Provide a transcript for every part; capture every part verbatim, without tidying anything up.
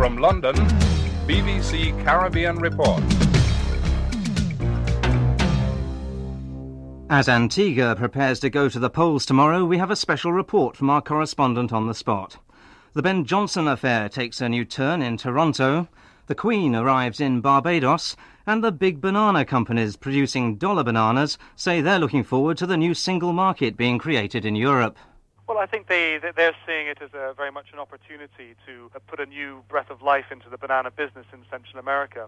From London, B B C Caribbean Report. As Antigua prepares to go to the polls tomorrow, we have a special report from our correspondent on the spot. The Ben Johnson affair takes a new turn in Toronto, the Queen arrives in Barbados, and the big banana companies producing dollar bananas say they're looking forward to the new single market being created in Europe. Well, I think they, they're seeing it as a, very much an opportunity to put a new breath of life into the banana business in Central America.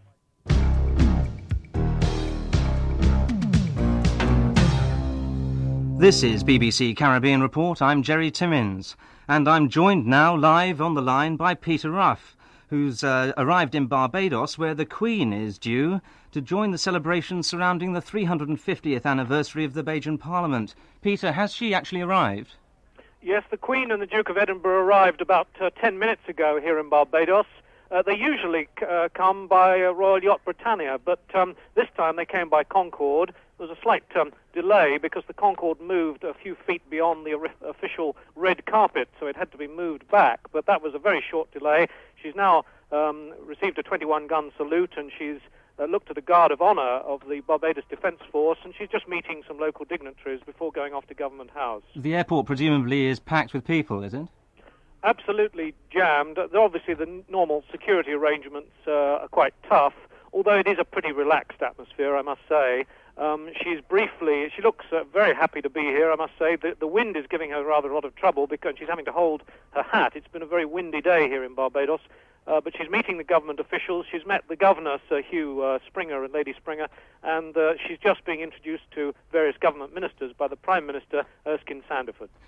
This is B B C Caribbean Report. I'm Jerry Timmins, and I'm joined now live on the line by Peter Ruff, who's uh, arrived in Barbados, where the Queen is due to join the celebrations surrounding the three hundred fiftieth anniversary of the Bajan Parliament. Peter, has she actually arrived? Yes, the Queen and the Duke of Edinburgh arrived about uh, ten minutes ago here in Barbados. Uh, they usually uh, come by uh, Royal Yacht Britannia, but um, this time they came by Concorde. There was a slight um, delay because the Concorde moved a few feet beyond the or- official red carpet, so it had to be moved back. But that was a very short delay. She's now um, received a twenty-one gun salute, and she's uh, looked at a guard of honour of the Barbados Defence Force, and she's just meeting some local dignitaries before going off to Government House. The airport presumably is packed with people, is it? Absolutely jammed. Obviously, the n- normal security arrangements uh, are quite tough, although it is a pretty relaxed atmosphere, I must say. Um, she's briefly, she looks uh, very happy to be here, I must say. The, the wind is giving her rather a lot of trouble because she's having to hold her hat. It's been a very windy day here in Barbados, uh, but she's meeting the government officials. She's met the governor, Sir Hugh uh, Springer and Lady Springer, and uh, she's just being introduced to various government ministers by the Prime Minister, Erskine Sandiford.